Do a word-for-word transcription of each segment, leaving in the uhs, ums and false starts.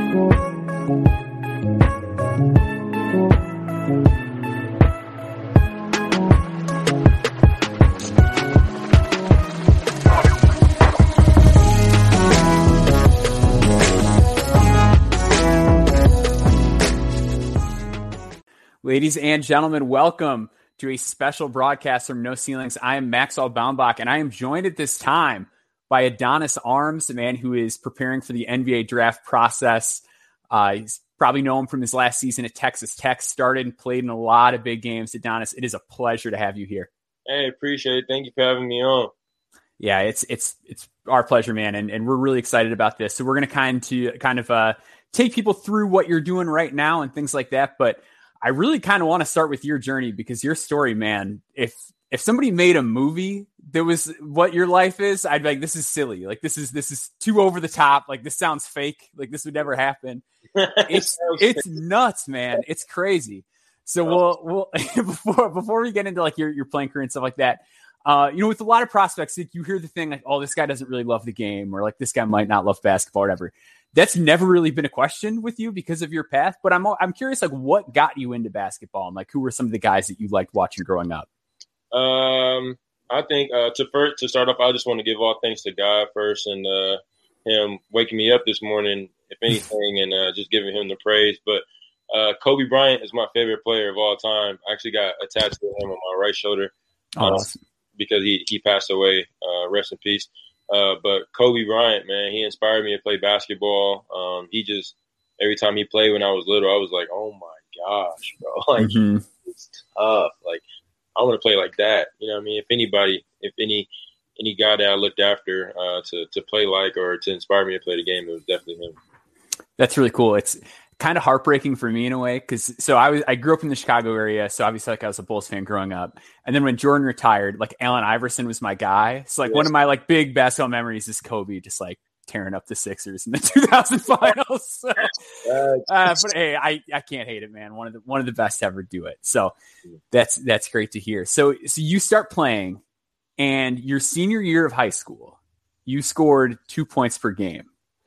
Ladies and gentlemen, welcome to a special broadcast from No Ceilings. I am Maxwell Baumbach, and I am joined at this time by Adonis Arms, a man who is preparing for the N B A draft process. Uh, he's probably know him from his last season at Texas Tech, started and played in a lot of big games. Adonis, it is a pleasure to have you here. Hey, appreciate it. Thank you for having me on. Yeah, it's it's it's our pleasure, man, and, and we're really excited about this. So we're going to kind to kind of uh, take people through what you're doing right now and things like that, but I really kind of want to start with your journey because your story, man, if if somebody made a movie that was what your life is, I'd be like, this is silly. Like, this is this is too over the top. Like, this sounds fake. Like, this would never happen. It's it's nuts, man. It's crazy. So we'll we'll before before we get into like your, your playing career and stuff like that, uh, you know, with a lot of prospects, you hear the thing like, oh, this guy doesn't really love the game, or like this guy might not love basketball or whatever. That's never really been a question with you because of your path, but I'm I'm curious, like, what got you into basketball, and like, who were some of the guys that you liked watching growing up? Um, I think uh, to first to start off, I just want to give all thanks to God first, and uh, him waking me up this morning, if anything, and uh, just giving him the praise. But uh, Kobe Bryant is my favorite player of all time. I actually got attached to him on my right shoulder oh, uh, because he he passed away. Uh, rest in peace. Uh, but Kobe Bryant, man, he inspired me to play basketball. Um, he just, every time he played when I was little, I was like, oh my gosh, bro. Like, mm-hmm. It's tough. Like, I want to play like that. You know what I mean? If anybody, if any, any guy that I looked after uh, to, to play like or to inspire me to play the game, it was definitely him. That's really cool. It's kind of heartbreaking for me in a way. Cause so I was, I grew up in the Chicago area. So obviously like I was a Bulls fan growing up. And then when Jordan retired, like Allen Iverson was my guy. So like yes. One of my like big basketball memories is Kobe just like tearing up the Sixers in the two thousand finals. So, uh, but hey, I, I can't hate it, man. One of the, one of the best to ever do it. So that's, that's great to hear. So, so you start playing and your senior year of high school, you scored two points per game.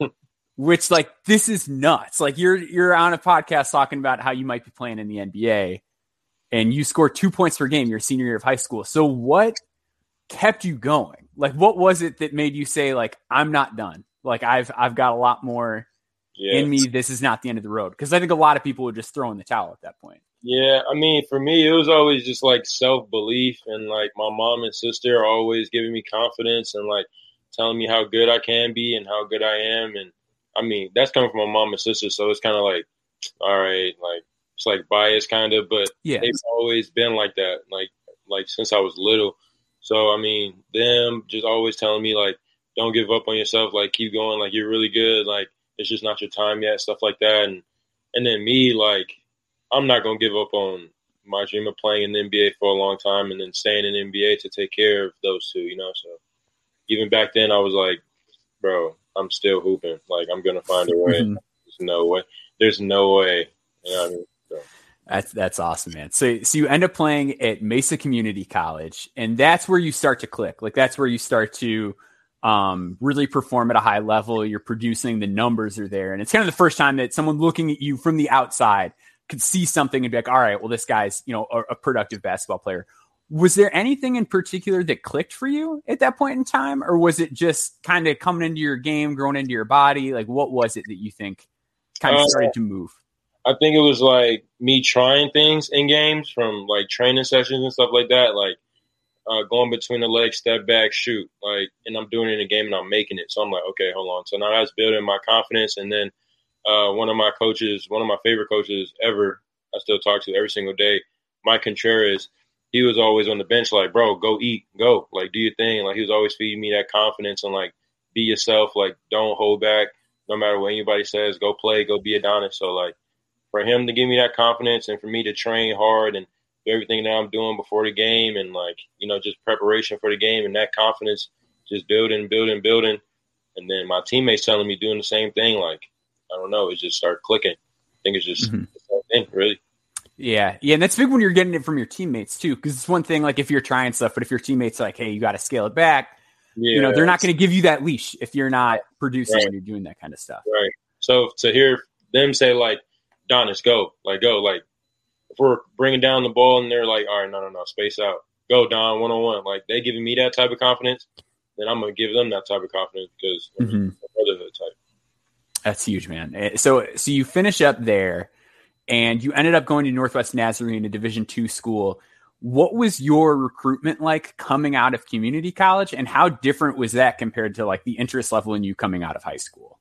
Which, like, this is nuts. Like, you're you're on a podcast talking about how you might be playing in the N B A, and you score two points per game your senior year of high school. So what kept you going? Like, what was it that made you say, like, I'm not done? Like, I've I've got a lot more yeah. in me. This is not the end of the road. Because I think a lot of people would just throw in the towel at that point. Yeah, I mean, for me, it was always just, like, self-belief. And, like, my mom and sister are always giving me confidence and, like, telling me how good I can be and how good I am. And I mean, that's coming from my mom and sister, so it's kind of like, all right, like, it's like bias kind of, but yeah. They've always been like that, like, like since I was little. So, I mean, them just always telling me, like, don't give up on yourself, like, keep going, like, you're really good, like, it's just not your time yet, stuff like that. And and then me, like, I'm not going to give up on my dream of playing in the N B A for a long time and then staying in the N B A to take care of those two, you know? So, even back then, I was like, bro, I'm still hooping. Like, I'm going to find a way. Mm-hmm. There's no way. There's no way. You know what I mean? So. That's, that's awesome, man. So, so you end up playing at Mesa Community College, and that's where you start to click. Like, that's where you start to um, really perform at a high level. You're producing, the numbers are there. And it's kind of the first time that someone looking at you from the outside could see something and be like, all right, well, this guy's, you know, a, a productive basketball player. Was there anything in particular that clicked for you at that point in time? Or was it just kind of coming into your game, growing into your body? Like, what was it that you think kind of started uh, to move? I think it was like me trying things in games from like training sessions and stuff like that. Like uh, going between the legs, step back, shoot. Like, and I'm doing it in a game and I'm making it. So I'm like, okay, hold on. So now that's building my confidence. And then uh, one of my coaches, one of my favorite coaches ever, I still talk to every single day, Mike Contreras, he was always on the bench like, bro, go eat, go, like, do your thing. Like, he was always feeding me that confidence and, like, be yourself. Like, don't hold back. No matter what anybody says, go play, go be Adonis. So, like, for him to give me that confidence and for me to train hard and do everything that I'm doing before the game and, like, you know, just preparation for the game and that confidence just building, building, building. And then my teammates telling me doing the same thing, like, I don't know, it just started clicking. I think it's just mm-hmm. the same thing, really. Yeah. Yeah. And that's big when you're getting it from your teammates too. Cause it's one thing, like if you're trying stuff, but if your teammates are like, hey, you got to scale it back, yeah, you know, they're not going to give you that leash if you're not producing right. when you're doing that kind of stuff. Right. So to hear them say like, Donis, go, like go, like if we're bringing down the ball and they're like, all right, no, no, no, space out, go Don, one on one, like they giving me that type of confidence, then I'm gonna give them that type of confidence because I mean, mm-hmm. brotherhood type. That's huge, man. So so you finish up there, and you ended up going to Northwest Nazarene, a Division two school. What was your recruitment like coming out of community college, and how different was that compared to like the interest level in you coming out of high school?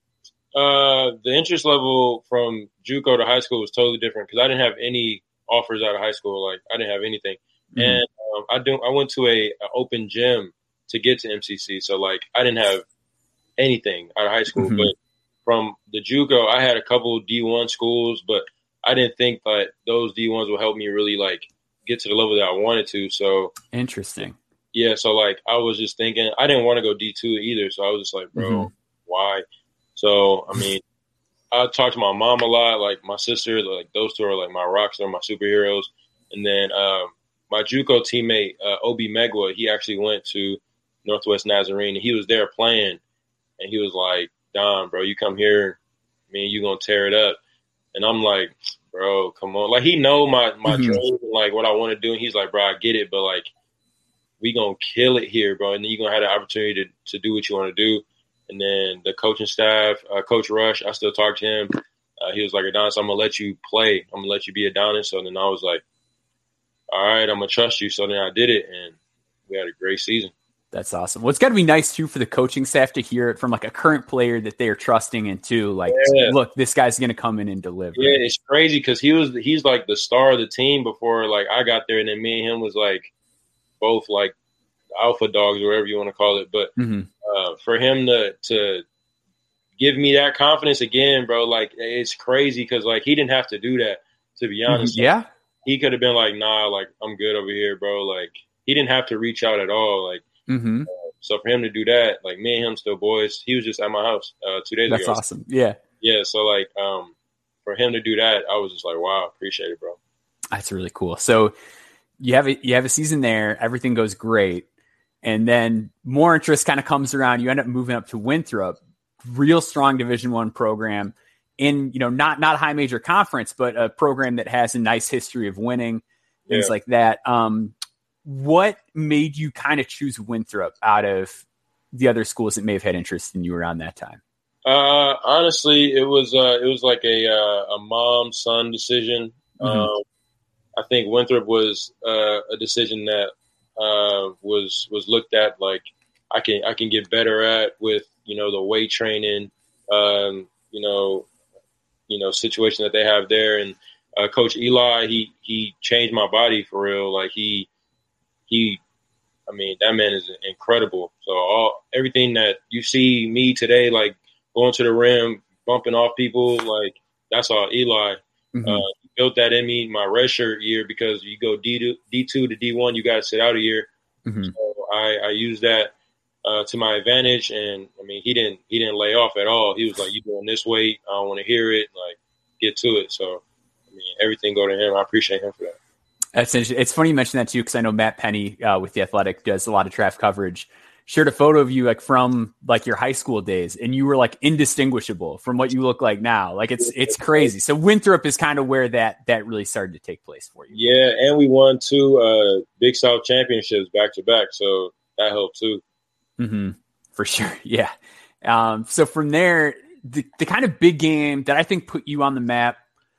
Uh, the interest level from JUCO to high school was totally different because I didn't have any offers out of high school. Like I didn't have anything, mm-hmm. and um, I do. I went to a, a open gym to get to M C C, so like I didn't have anything out of high school. Mm-hmm. But from the JUCO, I had a couple D one schools, but I didn't think that those D ones would help me really like get to the level that I wanted to. So interesting. Yeah, so like I was just thinking I didn't want to go D two either, so I was just like, bro, mm-hmm. why? So, I mean, I talked to my mom a lot, like my sister, like those two are like my rock star, my superheroes. And then um, my JUCO teammate, uh, Obi Megwa, he actually went to Northwest Nazarene and he was there playing. And he was like, Don, bro, you come here, me and you going to tear it up. And I'm like, bro, come on. Like, he know my, my mm-hmm. dreams and like what I want to do. And he's like, bro, I get it, but like, we going to kill it here, bro. And then you're going to have the opportunity to, to do what you want to do. And then the coaching staff, uh, Coach Rush, I still talk to him. Uh, he was like, Adonis, I'm going to let you play. I'm going to let you be Adonis. So then I was like, all right, I'm going to trust you. So then I did it, and we had a great season. That's awesome. Well, it's got to be nice, too, for the coaching staff to hear it from, like, a current player that they are trusting in, too. Like, yeah. look, this guy's going to come in and deliver. Yeah, it's crazy because he was he's, like, the star of the team before, like, I got there. And then me and him was, like, both, like, alpha dogs or whatever you want to call it. But mm-hmm. uh, for him to to give me that confidence again, bro, like it's crazy because like he didn't have to do that, to be honest. Mm-hmm. Yeah. Like, he could have been like, nah, like I'm good over here, bro. Like he didn't have to reach out at all. Like mm-hmm. uh, so for him to do that, like me and him still boys. He was just at my house uh, two days That's ago. That's awesome. Yeah. Yeah. So like um, for him to do that, I was just like, wow, appreciate it, bro. That's really cool. So you have a, you have a season there. Everything goes great. And then more interest kind of comes around. You end up moving up to Winthrop, real strong Division One program in, you know, not not a high major conference, but a program that has a nice history of winning, things yeah. like that. Um, what made you kind of choose Winthrop out of the other schools that may have had interest in you around that time? Uh, honestly, it was uh, it was like a uh, a mom son decision. Mm-hmm. Um, I think Winthrop was uh, a decision that. Uh, was was looked at like I can I can get better at with you know the weight training, um, you know, you know situation that they have there, and uh, Coach Eli he he changed my body for real. Like he he, I mean that man is incredible. So all everything that you see me today, like going to the rim, bumping off people, like that's all Eli. Mm-hmm. Uh, built that in me my redshirt year because you go D two to D one, you got to sit out a year. Mm-hmm. So I, I used that uh, to my advantage, and I mean he didn't he didn't lay off at all. He was like, "You doing this weight? I don't want to hear it. Like, get to it." So I mean, everything go to him. I appreciate him for that. That's it's funny you mention that too because I know Matt Penny uh, with The Athletic does a lot of draft coverage. Shared a photo of you like from like your high school days, and you were like indistinguishable from what you look like now. Like it's it's crazy. So Winthrop is kind of where that that really started to take place for you. Yeah, and we won two uh, Big South championships back to back, so that helped too. Mm-hmm. For sure, yeah. Um, so from there, the the kind of big game that I think put you on the map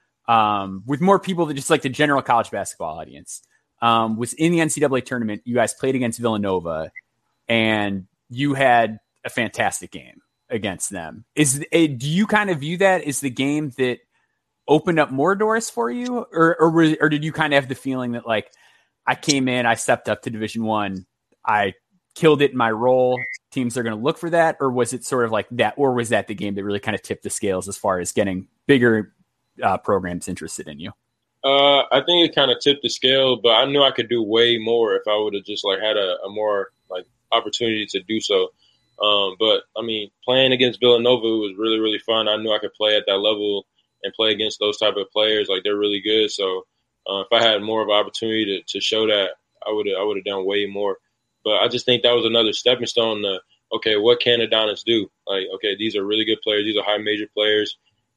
um, with more people than just like the general college basketball audience um, was in the N C double A tournament. You guys played against Villanova. And you had a fantastic game against them. Is do you kind of view that as the game that opened up more doors for you, or or, were, or did you kind of have the feeling that like I came in, I stepped up to Division One, I killed it in my role. Teams are going to look for that, or was it sort of like that, or was that the game that really kind of tipped the scales as far as getting bigger uh, programs interested in you? Uh, I think it kind of tipped the scale, but I knew I could do way more if I would have just like had a, a more like opportunity to do so. Um, but I mean, playing against Villanova was really, really fun. I knew I could play at that level and play against those type of players. Like they're really good. So uh, if I had more of an opportunity to, to show that, I would I would have done way more. But I just think that was another stepping stone to, okay, what can Adonis do? Like, okay, these are really good players. These are high major players.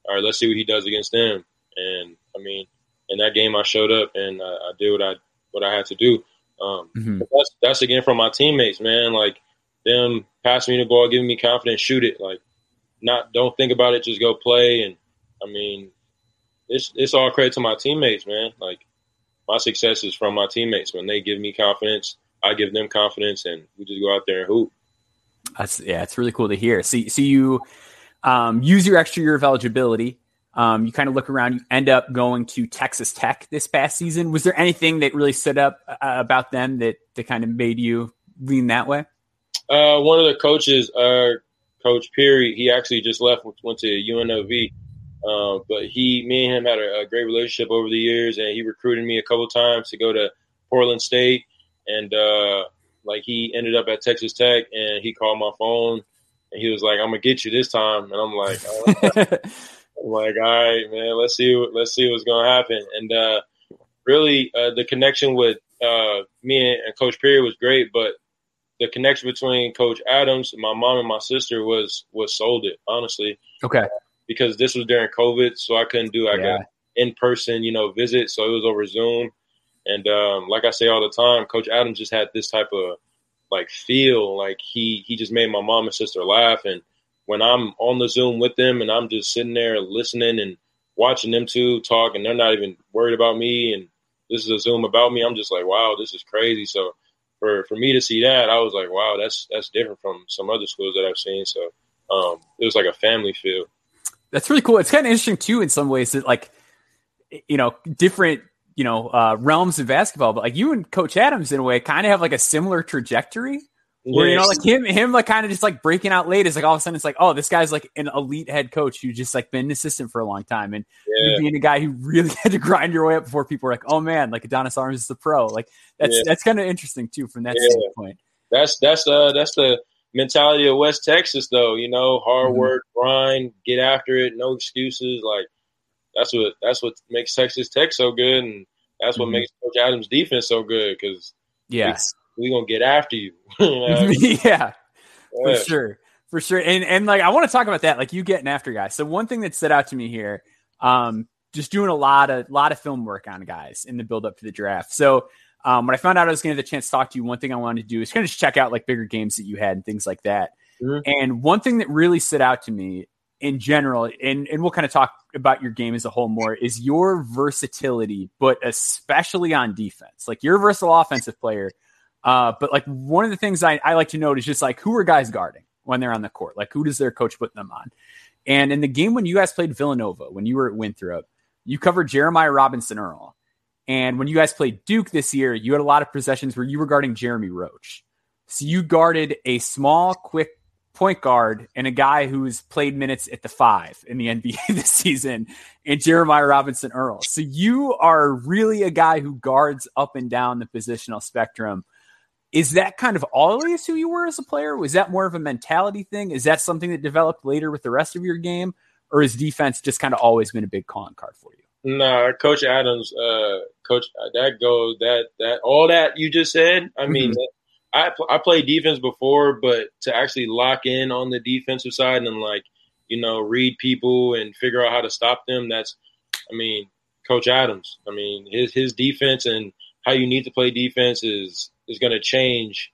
all right, let's see what he does against them. And I mean, in that game, I showed up and I, I did what I what I had to do. Um, Mm-hmm. but that's that's again from my teammates, man. Like them passing me the ball, giving me confidence, shoot it. Like not don't think about it, just go play. And I mean, it's it's all credit to my teammates, man. Like my success is from my teammates. When they give me confidence, I give them confidence, and we just go out there and hoop. That's yeah, it's really cool to hear. See, so you um, use your extra year of eligibility. Um, you kind of look around. You end up going to Texas Tech this past season. Was there anything that really stood up uh, about them that that kind of made you lean that way? Uh, one of the coaches, uh, Coach Peary, he actually just left, went to U N L V. Uh, but he, me and him had a, a great relationship over the years, and he recruited me a couple times to go to Portland State. And uh, like he ended up at Texas Tech, and he called my phone, and he was like, "I'm gonna get you this time." And I'm like, oh. I'm like, all right, man, let's see, what, let's see what's gonna happen. And uh, really, uh, the connection with uh, me and, and Coach Peary was great, but the connection between Coach Adams, my mom, and my sister was was sold it, honestly. Okay. Because this was during COVID, so I couldn't do like yeah. a in person, you know, visit. So it was over Zoom. And um, like I say all the time, Coach Adams just had this type of like feel, like he he just made my mom and sister laugh. And when I'm on the Zoom with them and I'm just sitting there listening and watching them two talk, and they're not even worried about me, and this is a Zoom about me, I'm just like, wow, this is crazy. So for for me to see that, I was like, wow, that's that's different from some other schools that I've seen. So um, it was like a family feel. That's really cool. It's kind of interesting too, in some ways, that like, you know, different, you know, uh, realms of basketball, but like you and Coach Adams in a way kind of have like a similar trajectory where, yes. you know, like him, him, like kind of just like breaking out late is like all of a sudden it's like, oh, this guy's like an elite head coach who just like been an assistant for a long time. And yeah. you being a guy who really had to grind your way up before people were like, oh man, like Adonis Arms is the pro. Like that's, yeah. that's kind of interesting too, from that yeah. standpoint. That's, that's, uh, that's the mentality of West Texas though, you know, hard mm-hmm. work, grind, get after it, no excuses. Like that's what, that's what makes Texas Tech so good. And that's what mm-hmm. makes Coach Adams' defense so good. Cause yeah, we, we gonna get after you. you know? yeah, yeah, for sure. For sure. And, and like, I want to talk about that, like you getting after guys. So one thing that stood out to me here, um, just doing a lot of, lot of film work on guys in the build up to the draft. So, Um, when I found out I was going to have the chance to talk to you, one thing I wanted to do is kind of just check out like bigger games that you had and things like that. Mm-hmm. And one thing that really stood out to me in general, and, and we'll kind of talk about your game as a whole more, is your versatility, but especially on defense. Like you're a versatile offensive player. Uh, but like one of the things I, I like to note is just like, who are guys guarding when they're on the court? Like who does their coach put them on? And in the game when you guys played Villanova, when you were at Winthrop, you covered Jeremiah Robinson Earl. And when you guys played Duke this year, you had a lot of possessions where you were guarding Jeremy Roach. So you guarded a small, quick point guard and a guy who's played minutes at the five in the N B A this season, and Jeremiah Robinson Earl. So you are really a guy who guards up and down the positional spectrum. Is that kind of always who you were as a player? Was that more of a mentality thing? Is that something that developed later with the rest of your game? Or has defense just kind of always been a big calling card for you? No, Coach Adams, uh, Coach, that goes that that all that you just said. I mean, mm-hmm. I I played defense before, but to actually lock in on the defensive side and like you know read people and figure out how to stop them. That's, I mean, Coach Adams. I mean, his his defense and how you need to play defense is is going to change.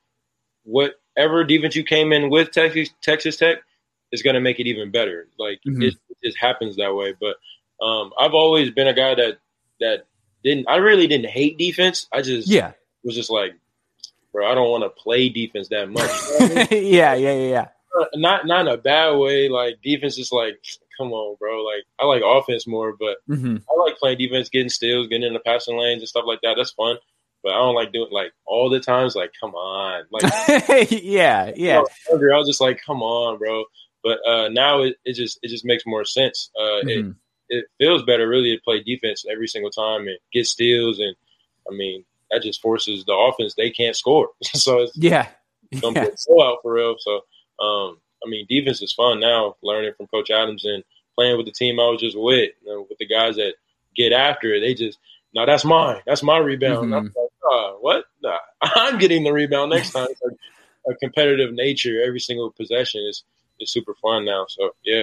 Whatever defense you came in with Texas Texas Tech is going to make it even better. Like mm-hmm. it, it just happens that way, but. Um, I've always been a guy that that didn't. I really didn't hate defense. I just yeah. was just like, bro, I don't want to play defense that much. You know what I mean? yeah, yeah, yeah, yeah. Not not in a bad way. Like defense is like, come on, bro. Like I like offense more, but mm-hmm. I like playing defense, getting steals, getting in the passing lanes and stuff like that. That's fun. But I don't like doing like all the times. Like, come on, like yeah, yeah. I was, I was just like, come on, bro. But uh, now it, it just it just makes more sense. Uh, mm-hmm. it, It feels better really to play defense every single time and get steals. And I mean, that just forces the offense. They can't score. so it's yeah, don't yeah. play so out for real. So, um, I mean, defense is fun now, learning from Coach Adams and playing with the team I was just with, you know, with the guys that get after it. They just, no, that's mine. That's my rebound. Mm-hmm. I'm like, oh, what? Nah, I'm getting the rebound next time. It's like a competitive nature. Every single possession is, is super fun now. So, yeah.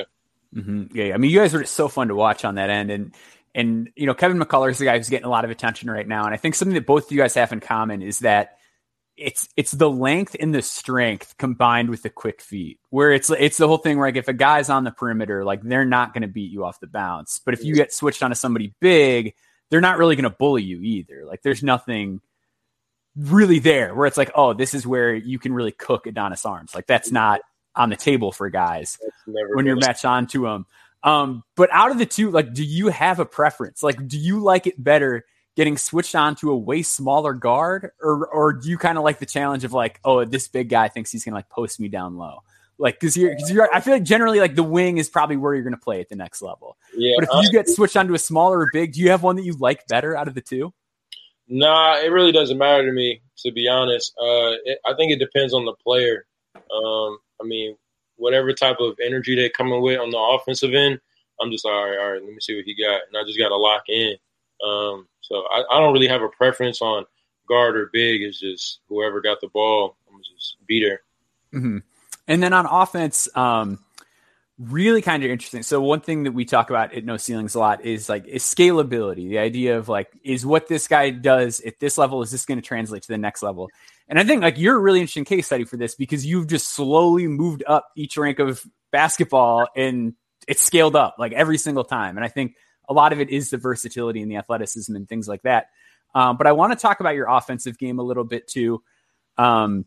Mm-hmm. Yeah, I mean, you guys are just so fun to watch on that end, and and you know, Kevin McCullough is the guy who's getting a lot of attention right now, and I think something that both of you guys have in common is that it's it's the length and the strength combined with the quick feet, where it's it's the whole thing where like if a guy's on the perimeter, like they're not going to beat you off the bounce, but if you get switched onto somebody big, they're not really going to bully you either. Like there's nothing really there where it's like, oh, this is where you can really cook Adonis Arms. Like that's not on the table for guys when you're matched onto them. Um, but out of the two, like, do you have a preference? Like, do you like it better getting switched on to a way smaller guard, or or do you kind of like the challenge of like, oh, this big guy thinks he's gonna like post me down low? Like, cause you're, cause you're, I feel like generally like the wing is probably where you're going to play at the next level. Yeah. But if you get switched onto a smaller or big, do you have one that you like better out of the two? Nah, it really doesn't matter to me, to be honest. Uh, it, I think it depends on the player. Um, I mean, whatever type of energy they coming with on the offensive end, I'm just, all right, all right, let me see what he got. And I just got to lock in. Um, so I, I don't really have a preference on guard or big. It's just whoever got the ball, I'm just beat her. Mm-hmm. And then on offense, um, really kind of interesting. So one thing that we talk about at No Ceilings a lot is like is scalability. The idea of like, is what this guy does at this level, is this going to translate to the next level? And I think like you're a really interesting case study for this because you've just slowly moved up each rank of basketball and it's scaled up like every single time. And I think a lot of it is the versatility and the athleticism and things like that. Um, but I want to talk about your offensive game a little bit too. Um,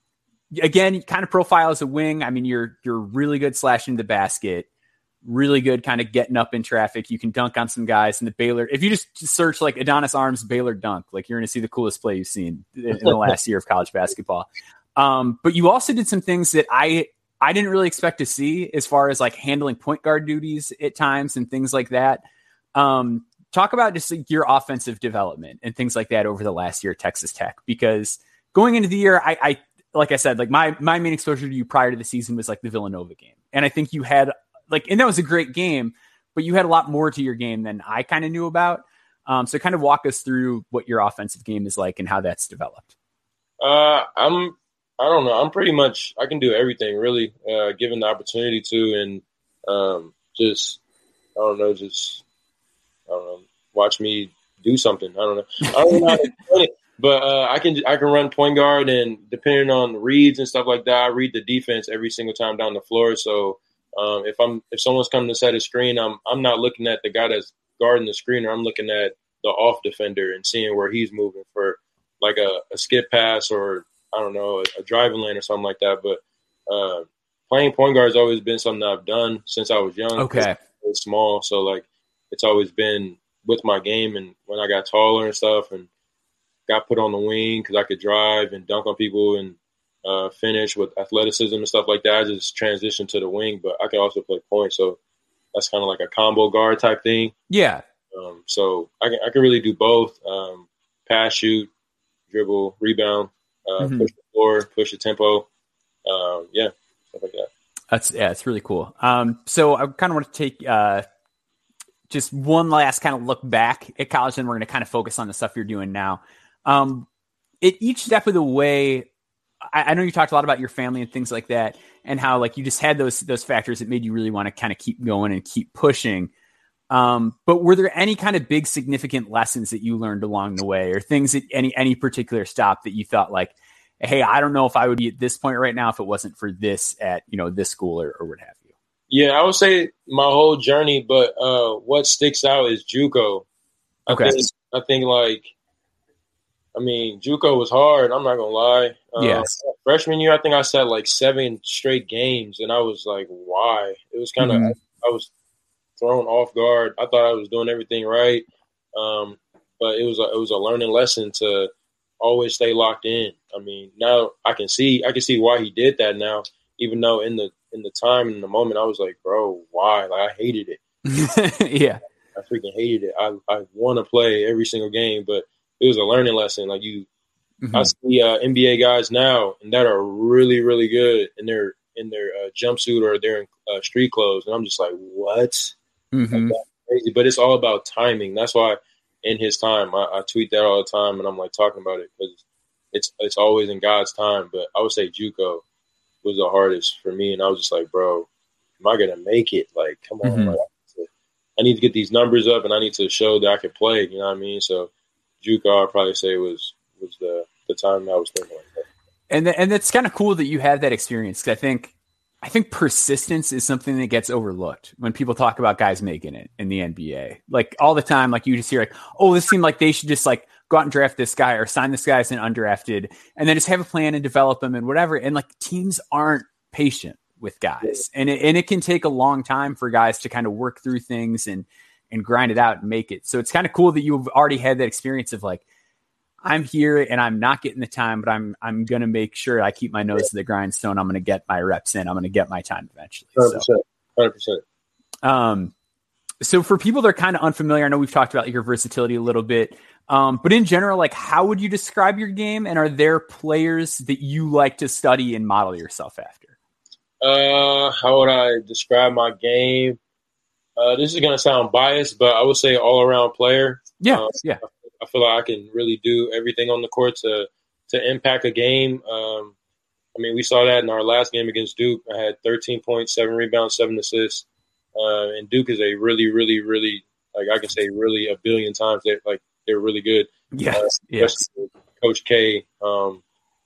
Again, kind of profile as a wing. I mean, you're you're really good slashing the basket, really good kind of getting up in traffic. You can dunk on some guys. And the Baylor, if you just search like Adonis Arms Baylor dunk, like you're going to see the coolest play you've seen in, in the last year of college basketball. Um, but you also did some things that I I didn't really expect to see as far as like handling point guard duties at times and things like that. Um, talk about just like your offensive development and things like that over the last year at Texas Tech, because going into the year, I, I like I said, like my, my main exposure to you prior to the season was like the Villanova game. And I think you had like, and that was a great game, but you had a lot more to your game than I kind of knew about. Um, so kind of walk us through what your offensive game is like and how that's developed. Uh, I'm, I don't know. I'm pretty much, I can do everything really, uh, given the opportunity to, and, um, just, I don't know, just, I don't know, watch me do something. I don't know. I don't know how to explain it. But uh, I can I can run point guard, and depending on reads and stuff like that, I read the defense every single time down the floor. So um, if I'm if someone's coming to set a screen, I'm I'm not looking at the guy that's guarding the screener. I'm looking at the off defender and seeing where he's moving for like a, a skip pass or I don't know a, a driving lane or something like that. But uh, playing point guard has always been something that I've done since I was young. Okay, it's small, so like it's always been with my game, and when I got taller and stuff and got put on the wing because I could drive and dunk on people and uh, finish with athleticism and stuff like that. I just transitioned to the wing, but I can also play point. So that's kind of like a combo guard type thing. Yeah. Um, so I can I can really do both. Um, pass, shoot, dribble, rebound, uh, mm-hmm. push the floor, push the tempo. Um, yeah, stuff like that. That's yeah, it's really cool. Um, so I kind of want to take uh, just one last kind of look back at college, and we're going to kind of focus on the stuff you're doing now. Um, at each step of the way, I, I know you talked a lot about your family and things like that, and how like you just had those those factors that made you really want to kind of keep going and keep pushing. Um, but were there any kind of big significant lessons that you learned along the way, or things at any any particular stop that you thought like, hey, I don't know if I would be at this point right now if it wasn't for this at you know this school or, or what have you? Yeah, I would say my whole journey, but uh, what sticks out is JUCO. I okay. think I think like. I mean, JUCO was hard. I'm not gonna lie. Um, yes. Freshman year, I think I sat like seven straight games, and I was like, "Why?" It was kind of mm-hmm. I, I was thrown off guard. I thought I was doing everything right, um, but it was a, it was a learning lesson to always stay locked in. I mean, now I can see I can see why he did that now, even though in the in the time in the moment I was like, "Bro, why?" Like I hated it. yeah, I freaking hated it. I I want to play every single game, but it was a learning lesson. Like you, mm-hmm. I see uh, N B A guys now and that are really, really good in their in their uh, jumpsuit or they're in uh, street clothes, and I'm just like, what? Mm-hmm. Like, that's crazy. But it's all about timing. That's why in his time, I, I tweet that all the time, and I'm like talking about it because it's it's always in God's time. But I would say JUCO was the hardest for me, and I was just like, bro, am I gonna make it? Like, come on, Mm-hmm. like, I need to get these numbers up, and I need to show that I can play. You know what I mean? So, JUCO, I'd probably say was was the the time I was thinking like that. And th- and it's kind of cool that you had that experience. Cause I think I think persistence is something that gets overlooked when people talk about guys making it in the N B A. Like all the time, like you just hear like, oh, this seemed like they should just like go out and draft this guy or sign this guy as an undrafted and then just have a plan and develop him and whatever. And like teams aren't patient with guys. And it, and it can take a long time for guys to kind of work through things and, and grind it out and make it. So it's kind of cool that you've already had that experience of like, I'm here and I'm not getting the time, but I'm I'm going to make sure I keep my nose to the grindstone. I'm going to get my reps in. I'm going to get my time eventually. one hundred percent. one hundred percent. So, um, so for people that are kind of unfamiliar, I know we've talked about your versatility a little bit, um, but in general, like how would you describe your game? And are there players that you like to study and model yourself after? Uh, how would I describe my game? Uh, this is going to sound biased, but I would say all around player. Yeah, um, yeah. I feel like I can really do everything on the court to to impact a game. Um, I mean, we saw that in our last game against Duke. I had thirteen points, seven rebounds, seven assists. Uh, and Duke is a really, really, really, like I can say really a billion times, they like they're really good. Yeah, uh, yes. Coach K um,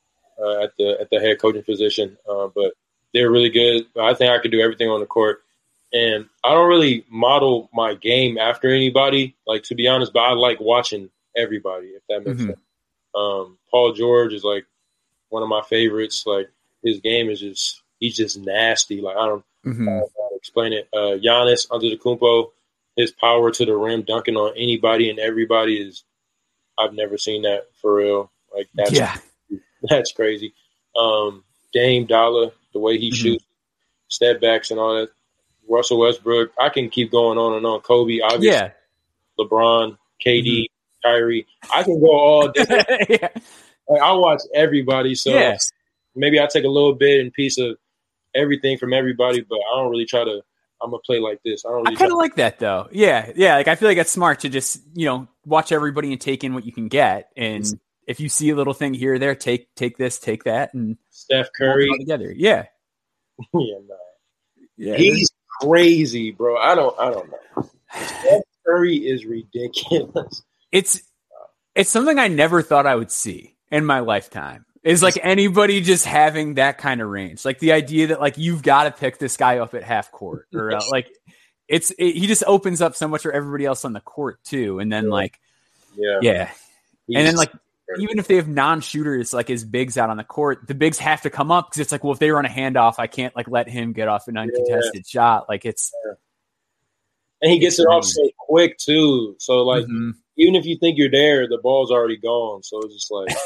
uh, at the at the head coaching position. Uh, but they're really good. I think I could do everything on the court. And I don't really model my game after anybody, like to be honest, but I like watching everybody, if that makes mm-hmm. sense. Um, Paul George is like one of my favorites. Like his game is just, he's just nasty. Like I don't, mm-hmm. I don't know how to explain it. Uh, Giannis Antetokounmpo, his power to the rim, dunking on anybody and everybody is, I've never seen that for real. Like that's, yeah. that's crazy. Um, Dame Dollar, the way he mm-hmm. shoots, step backs and all that. Russell Westbrook, I can keep going on and on. Kobe, obviously. Yeah. LeBron, K D, mm-hmm. Kyrie. I can go all day. yeah. Like, I watch everybody, so yeah. maybe I take a little bit and piece of everything from everybody, but I don't really try to. I'm gonna play like this. I don't. Really I kind of like that though. Yeah, yeah. Like I feel like it's smart to just you know watch everybody and take in what you can get, and if you see a little thing here or there, take take this, take that, and Steph Curry together. Yeah, yeah, no. yeah. He's crazy, bro. I don't. I don't know. Steph Curry is ridiculous. It's it's something I never thought I would see in my lifetime. Is like anybody just having that kind of range, like the idea that like you've got to pick this guy up at half court, or uh, like it's it, he just opens up so much for everybody else on the court too, and then like yeah, yeah, He's and then like even if they have non-shooters like his bigs out on the court, the bigs have to come up because it's like well if they run a handoff, I can't like let him get off an uncontested yeah. shot, like it's yeah. and he gets it off so quick too. So like mm-hmm. even if you think you're there, the ball's already gone. So it's just like.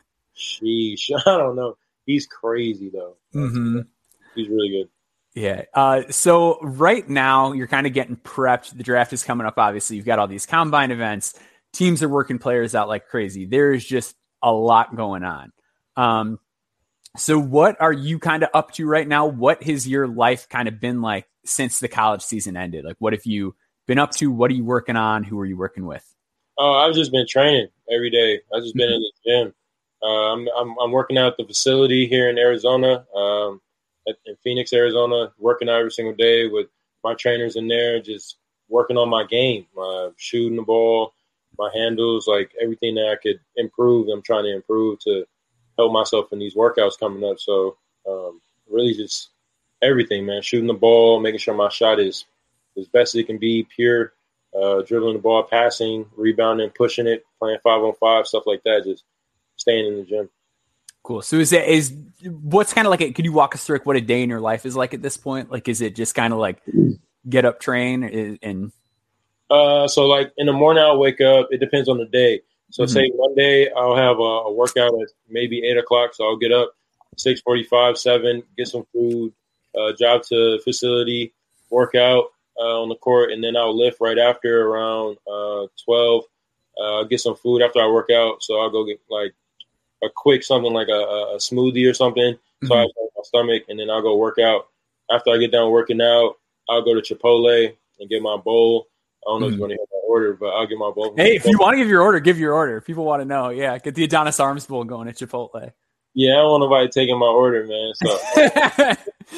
Sheesh, I don't know. He's crazy though. Mm-hmm. He's really good. Yeah. Uh, so right now you're kind of getting prepped. The draft is coming up. Obviously, you've got all these combine events. Teams are working players out like crazy. There's just a lot going on. Um, so what are you kind of up to right now? What has your life kind of been like since the college season ended? Like, what have you been up to? What are you working on? Who are you working with? Oh, I've just been training every day. I've just been mm-hmm. in the gym. Uh, I'm, I'm I'm working out at the facility here in Arizona, um, at, in Phoenix, Arizona. Working out every single day with my trainers in there, just working on my game, uh, shooting the ball, my handles, like everything that I could improve. I'm trying to improve to help myself in these workouts coming up. So um, really, just everything, man. Shooting the ball, making sure my shot is as best as it can be, pure. Uh, dribbling the ball, passing, rebounding, pushing it, playing five on five, stuff like that. Just staying in the gym. Cool. So is that is what's kind of like? A, could you walk us through like what a day in your life is like at this point? Like, is it just kind of like get up, train, and? Uh, so like in the morning, I'll wake up. It depends on the day. So mm-hmm. say one day I'll have a, a workout at maybe eight o'clock. So I'll get up six forty-five, seven, get some food, uh, drive to the facility, work out uh, on the court, and then I'll lift right after around uh, twelve. Uh, get some food after I work out. So I'll go get like a quick something like a, a smoothie or something. Mm-hmm. So I have my stomach, and then I'll go work out. After I get done working out, I'll go to Chipotle and get my bowl. I don't know mm-hmm. if you're going to hear my order, but I'll get my bowl. Hey, if you want to give your order, give your order. People want to know. Yeah, get the Adonis Arms Bowl going at Chipotle. Yeah, I don't want nobody taking my order, man. So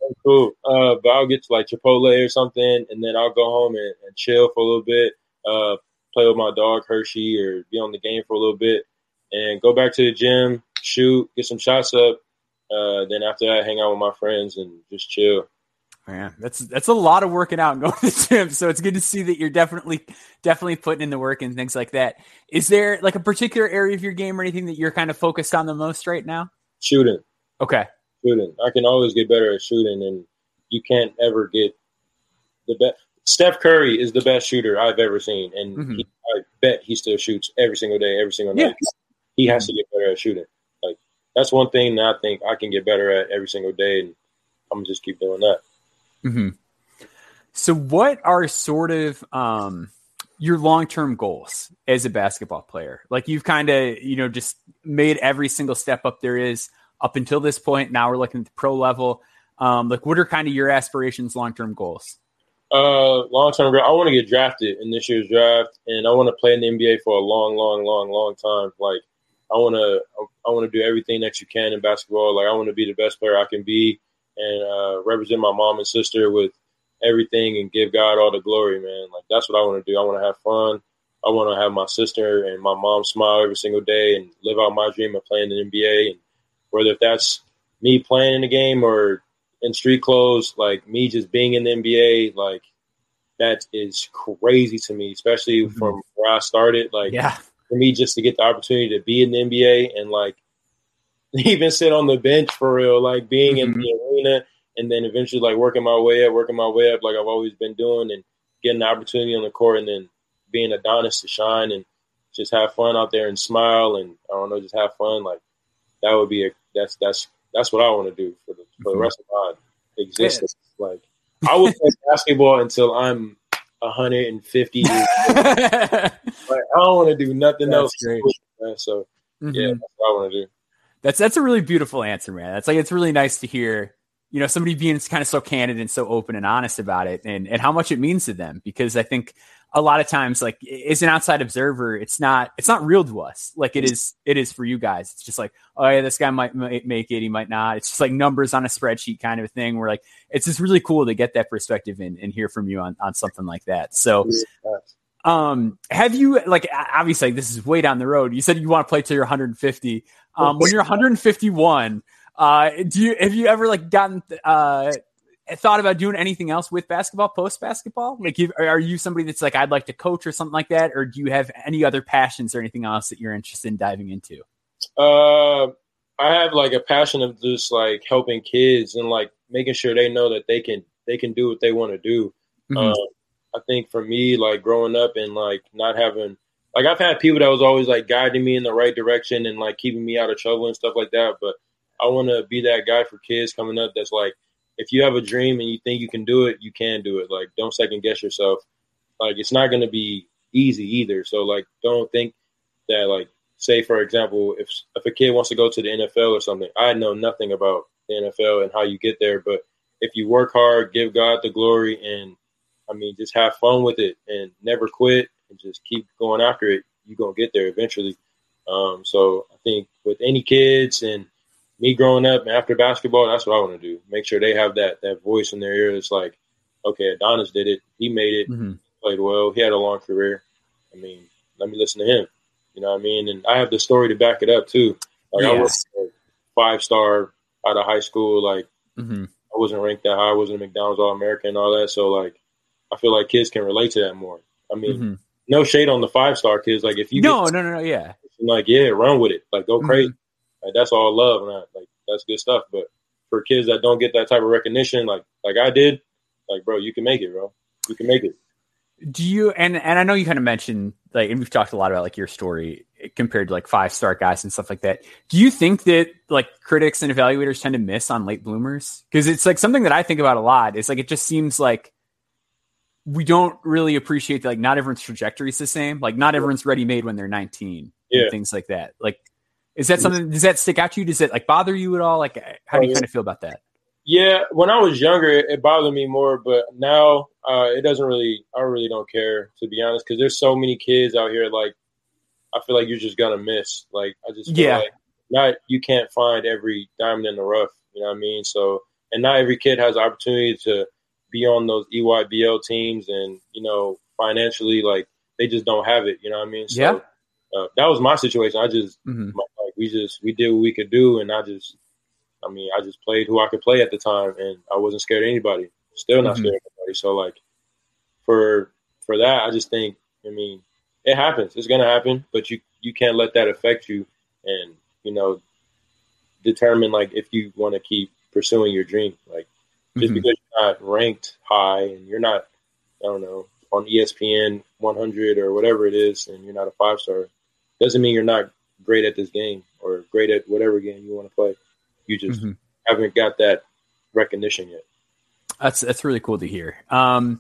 Cool. Uh, but I'll get to like Chipotle or something, and then I'll go home and, and chill for a little bit. Uh, play with my dog Hershey, or be on the game for a little bit, and go back to the gym, shoot, get some shots up. Uh, then after that, hang out with my friends and just chill. Man, that's that's a lot of working out and going to the gym. So it's good to see that you're definitely definitely putting in the work and things like that. Is there like a particular area of your game or anything that you're kind of focused on the most right now? Shooting. Okay. Shooting. I can always get better at shooting, and you can't ever get the best. Steph Curry is the best shooter I've ever seen, and mm-hmm. he, I bet he still shoots every single day, every single night. Yeah. He has to get better at shooting. Like that's one thing that I think I can get better at every single day, and I'm gonna just keep doing that. Mm-hmm. So what are sort of um, your long-term goals as a basketball player? Like you've kind of, you know, just made every single step up there is up until this point. Now we're looking at the pro level. Um, like what are kind of your aspirations, long-term goals? Uh, long-term goal, I want to get drafted in this year's draft, and I want to play in the N B A for a long, long, long, long time. Like I want to, I want to do everything that you can in basketball. Like I want to be the best player I can be, and uh, represent my mom and sister with everything and give God all the glory, man. Like, that's what I want to do. I want to have fun. I want to have my sister and my mom smile every single day and live out my dream of playing in the N B A. And whether if that's me playing in the game or in street clothes, like me just being in the N B A, like that is crazy to me, especially mm-hmm. from where I started. Like, yeah. for me just to get the opportunity to be in the N B A and, like, even sit on the bench for real, like being mm-hmm. in the arena and then eventually like working my way up, working my way up like I've always been doing and getting the opportunity on the court and then being Adonis to shine and just have fun out there and smile and I don't know, just have fun. Like that would be a, that's, that's, that's what I want to do for the, for the rest of my existence. Yeah. Like I will play basketball until I'm one hundred fifty years old. Like, I don't want to do nothing that's else. Great. So mm-hmm. yeah, that's what I want to do. That's that's a really beautiful answer, man. That's like it's really nice to hear, you know, somebody being kind of so candid and so open and honest about it and, and how much it means to them. Because I think a lot of times, like as an outside observer, it's not it's not real to us. Like it is it is for you guys. It's just like, oh yeah, this guy might make it, he might not. It's just like numbers on a spreadsheet kind of a thing where like it's just really cool to get that perspective and, and hear from you on, on something like that. So um have you like obviously like, this is way down the road. You said you want to play till you're one hundred fifty. Um, when you're one hundred fifty-one, uh, do you have you ever like gotten uh, thought about doing anything else with basketball, post basketball? Like, you, are you somebody that's like I'd like to coach or something like that, or do you have any other passions or anything else that you're interested in diving into? Uh, I have like a passion of just like helping kids and like making sure they know that they can they can do what they want to do. Mm-hmm. Uh, I think for me, like growing up and like not having. Like, I've had people that was always, like, guiding me in the right direction and, like, keeping me out of trouble and stuff like that. But I want to be that guy for kids coming up that's, like, if you have a dream and you think you can do it, you can do it. Like, don't second-guess yourself. Like, it's not going to be easy either. So, like, don't think that, like, say, for example, if if a kid wants to go to the N F L or something, I know nothing about the N F L and how you get there. But if you work hard, give God the glory, and, I mean, just have fun with it and never quit. Just keep going after it, you're going to get there eventually. Um, so I think with any kids and me growing up and after basketball, that's what I want to do. Make sure they have that that voice in their ear. It's like, okay, Adonis did it. He made it. Mm-hmm. Played well. He had a long career. I mean, let me listen to him. You know what I mean? And I have the story to back it up too. Like yeah. I was a five-star out of high school. Like mm-hmm. I wasn't ranked that high. I wasn't a McDonald's All-American and all that. So like I feel like kids can relate to that more. I mean, mm-hmm. no shade on the five-star kids. Like, if you no, get, no, no, no, yeah, like, yeah, run with it. Like, go crazy. Mm-hmm. Like, that's all love, and I, like, that's good stuff. But for kids that don't get that type of recognition, like, like I did, like, bro, you can make it, bro. You can make it. Do you? And and I know you kind of mentioned like, and we've talked a lot about like your story compared to like five-star guys and stuff like that. Do you think that like critics and evaluators tend to miss on late bloomers? Because it's like something that I think about a lot. It's like it just seems like. We don't really appreciate that, like, not everyone's trajectory is the same. Like, not everyone's ready made when they're nineteen yeah. and things like that. Like, is that something, does that stick out to you? Does it, like, bother you at all? Like, how do you kind of feel about that? Yeah, when I was younger, it, it bothered me more. But now uh, it doesn't really, I really don't care, to be honest, because there's so many kids out here, like, I feel like you're just going to miss. Like, I just feel yeah. like not, you can't find every diamond in the rough, you know what I mean? So, and not every kid has the opportunity to be on those E Y B L teams, and you know, financially, like they just don't have it. You know what I mean? So, yeah. Uh, that was my situation. I just Mm-hmm. like we just we did what we could do, and I just, I mean, I just played who I could play at the time, and I wasn't scared of anybody. Still not Mm-hmm. scared of anybody. So like for for that, I just think, I mean, it happens. It's gonna happen, but you you can't let that affect you, and you know, determine like if you want to keep pursuing your dream. Like just Mm-hmm. because you're not ranked high and you're not, I don't know, on E S P N one hundred or whatever it is, and you're not a five star, doesn't mean you're not great at this game or great at whatever game you want to play. You just Mm-hmm. haven't got that recognition yet. That's that's really cool to hear. Um,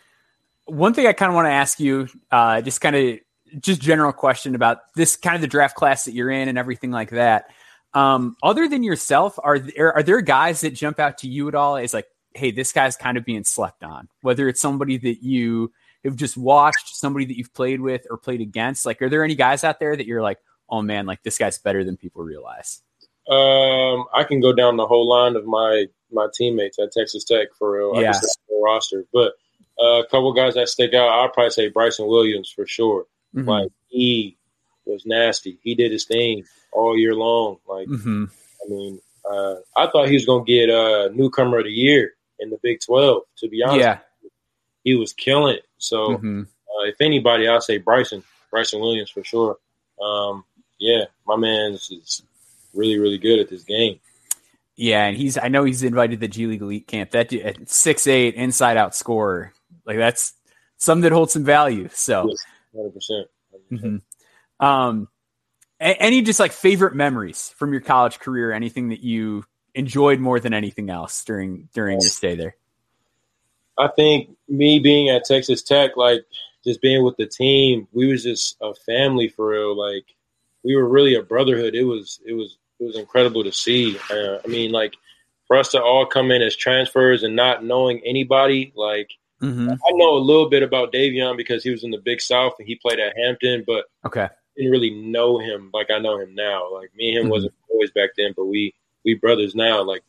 one thing I kind of want to ask you, uh, just kind of just general question about this kind of the draft class that you're in and everything like that. Um, other than yourself, are there are there guys that jump out to you at all as like, hey, this guy's kind of being slept on? Whether it's somebody that you have just watched, somebody that you've played with or played against, like, are there any guys out there that you're like, oh man, like this guy's better than people realize? Um, I can go down the whole line of my my teammates at Texas Tech for real. Yeah. I can say the whole roster, but uh, a couple guys that stick out, I'll probably say Bryson Williams for sure. Mm-hmm. Like he was nasty. He did his thing all year long. Like Mm-hmm. I mean, uh, I thought he was gonna get a uh, newcomer of the year in the Big twelve. To be honest, Yeah. he was killing it. So Mm-hmm. uh, if anybody, I'll say Bryson, Bryson Williams for sure. Um, yeah, my man is really, really good at this game. Yeah, and he's I know he's invited to the G League Elite Camp. That dude, six eight inside out scorer, like that's something that holds some value. So, Yes, one hundred percent. mm-hmm. um, a- any just like favorite memories from your college career? Anything that you enjoyed more than anything else during during your stay there? I think me being at Texas Tech, like just being with the team, we was just a family for real. Like we were really a brotherhood. It was it was it was incredible to see. Uh, I mean, like for us to all come in as transfers and not knowing anybody. Like Mm-hmm. I know a little bit about Davion because he was in the Big South and he played at Hampton, but Okay. I didn't really know him like I know him now. Like me and him Mhm. wasn't boys back then, but we we brothers now. Like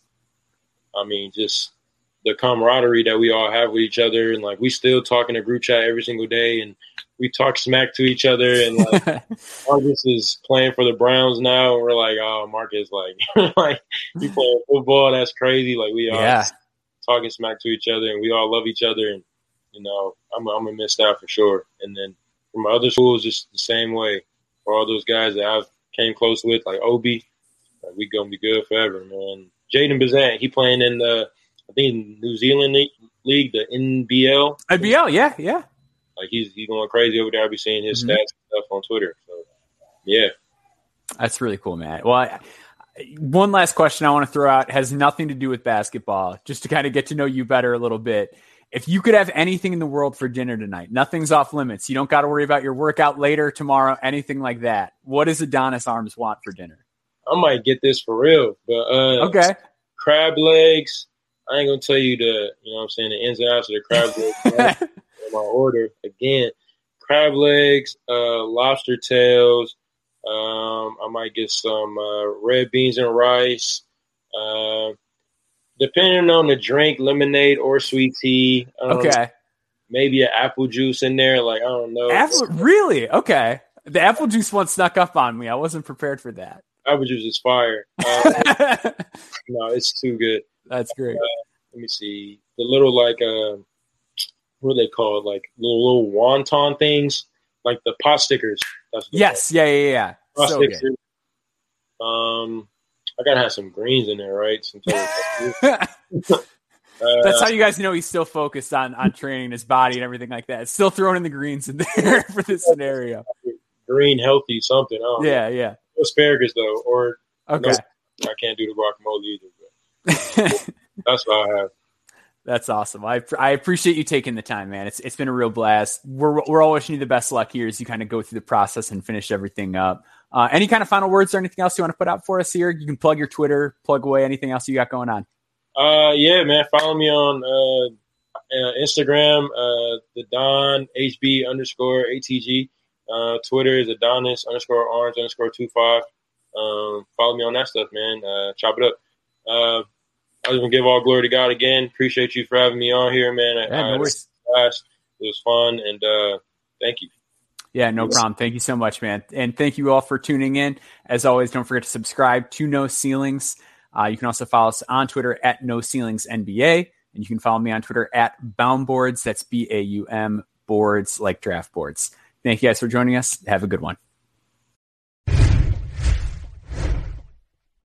I mean, just the camaraderie that we all have with each other, and like we still talk in a group chat every single day, and we talk smack to each other. And like Marcus is playing for the Browns now, and we're like, oh, Marcus, like, like you playing football? That's crazy. Like we all Yeah. talking smack to each other, and we all love each other. And you know, I'm I'm gonna miss that for sure. And then from my other schools, just the same way. For all those guys that I've came close with, like Obi, like, we gonna be good forever, man. Jaden Bazant, he playing in the, I think New Zealand league, the N B L. N B L, yeah, yeah. Like he's he's going crazy over there. I'll be seeing his Mhm. stats and stuff on Twitter. So yeah, That's really cool, man. Well, I, one last question I want to throw out has nothing to do with basketball, just to kind of get to know you better a little bit. If you could have anything in the world for dinner tonight, nothing's off limits. You don't got to worry about your workout later, tomorrow, anything like that. What does Adonis Arms want for dinner? I might get this for real, but uh, Okay. crab legs. I ain't gonna tell you the, you know what I'm saying, the ins and outs of the crab legs in my order. Again, crab legs, uh, lobster tails. Um, I might get some uh, red beans and rice. Uh, depending on the drink, lemonade or sweet tea. Um, Okay. Maybe an apple juice in there. Like I don't know. Apple, really? Okay. The apple juice one snuck up on me. I wasn't prepared for that. Apple juice is fire. Uh, no, it's too good. That's great. Uh, let me see. The little like uh, what are they called? Like little little wonton things, like the pot stickers. That's what Yes. Yeah, yeah, yeah. pot So stickers. good. Um, I gotta have some greens in there, right? Some type of- That's uh, how you guys know he's still focused on on training his body and everything like that. Still throwing in the greens in there for this scenario. green, healthy, something. I don't know. Yeah, yeah. Asparagus though, or Okay. no, I can't do the guacamole either. But that's what I have. That's awesome. I I appreciate you taking the time, man. It's it's been a real blast. We're we're all wishing you the best luck here as you kind of go through the process and finish everything up. Uh, any kind of final words or anything else you want to put out for us here? You can plug your Twitter, plug away anything else you got going on. Uh, yeah, man. Follow me on uh, uh, Instagram, uh, the Don H B underscore A T G. Uh, Twitter is Adonis underscore Orange underscore two five. Um, follow me on that stuff, man. Uh, chop it up. Uh, I just want to give all glory to God again. Appreciate you for having me on here, man. I, Yeah, no I, worries. it was fun, and uh, thank you. Yeah, no problem. Thank you so much, man. And thank you all for tuning in. As always, don't forget to subscribe to No Ceilings. Uh, you can also follow us on Twitter at No Ceilings N B A. And you can follow me on Twitter at Baumboards. That's B A U M boards, like draft boards. Thank you guys for joining us. Have a good one.